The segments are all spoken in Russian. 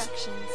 Productions,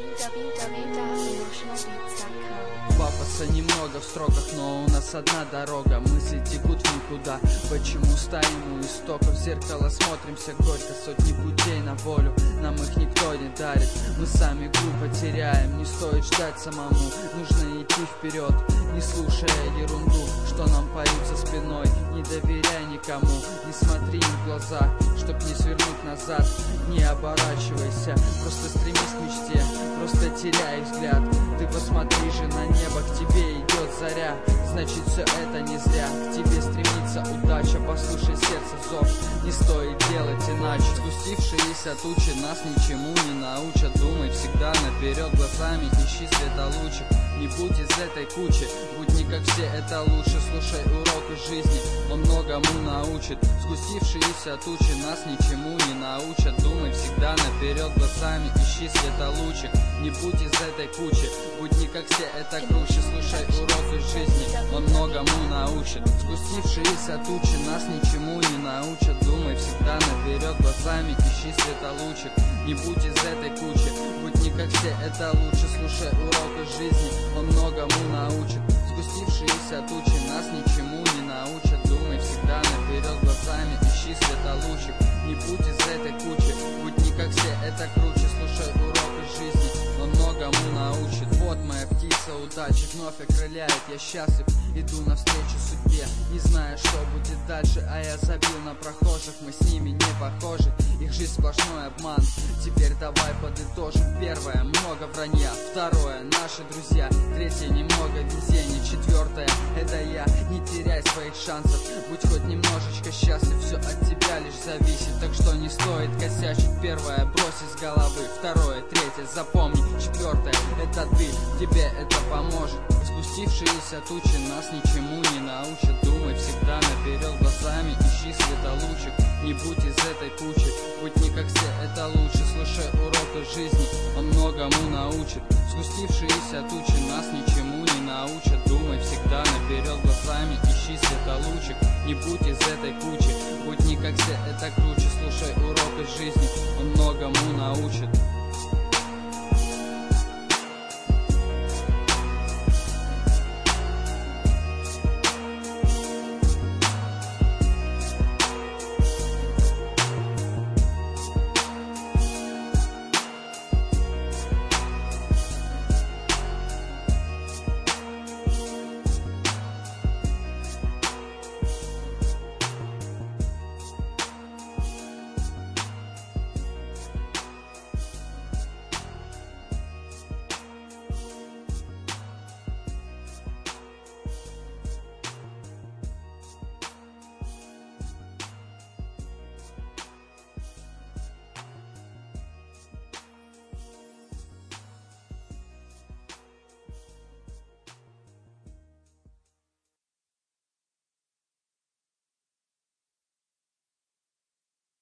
www.emotionalbeats.com. Пафоса немного в строках, но у нас одна дорога. Мысли текут в никуда. Почему стоим у истоков? В зеркало смотримся горько. Сотни путей на волю, нам их никто не дарит. Мы сами глупо теряем, не стоит ждать самому. Нужно идти вперед, не слушая ерунду, что нам поют за спиной. Не доверяй никому, не смотри им в глаза, чтоб не свернуть назад. Не оборачивайся, просто стремись к мечте, просто теряй взгляд. Ты посмотри же на небо, к тебе идет заря. Значит, все это не зря. К тебе стремится удача, послушай сердце зов. Не стоит делать иначе. Спустившиеся тучи нас ничему не научат. Думай всегда наперед глазами, ищи светолучик. Не будь из этой кучи, будь не как все, это лучше. Слушай урок из жизни, он многому научит. Сгустившиеся тучи нас ничему не научат. Думай всегда наперед глазами, ищи светолучик. Не будь из этой кучи, будь не как все, это круче. Слушай урок из жизни, он многому научит. Сгустившиеся тучи нас ничему не научат. Думай всегда наперед глазами, ищи светолучик. Не будь из этой кучи, будь не как все, это лучше. Слушай урок из жизни, он многому научит. Сгустившиеся тучи нас ничему не научат. Думай всегда наперед глазами, ищи светолучик. Не будь из этой кучи, будь не как все, это круче. Слушай урок из жизни, он многому научит. Вот моя птица удачи вновь окрыляет. Я счастлив, иду навстречу судьбе, не зная, что будет дальше. А я забил на прохожих, мы с ними не похожи. Их жизнь сплошной обман. Теперь давай подытожим. Первое, много вранья. Второе, наши друзья. Третье, немного везения. Четвертое, это я. Не теряй своих шансов, будь хоть немножечко счастлив. Все от тебя лишь зависит, так что не стоит косячить. Первое, брось из головы. Второе, третье, запомни. Четвертое, это ты, тебе это поможет. Спустившиеся тучи нас ничему не научат. Думай всегда наперед глазами, ищи светолучик. Не будь из этой кучи, будь не как все, это лучше. Слушай урок из жизни, он многому научит. Сгустившиеся тучи нас ничему не научат. Думай всегда наперед глазами, ищи светолучик. Не будь из этой кучи, будь не как все, это круче. Слушай урок из жизни, он многому научит.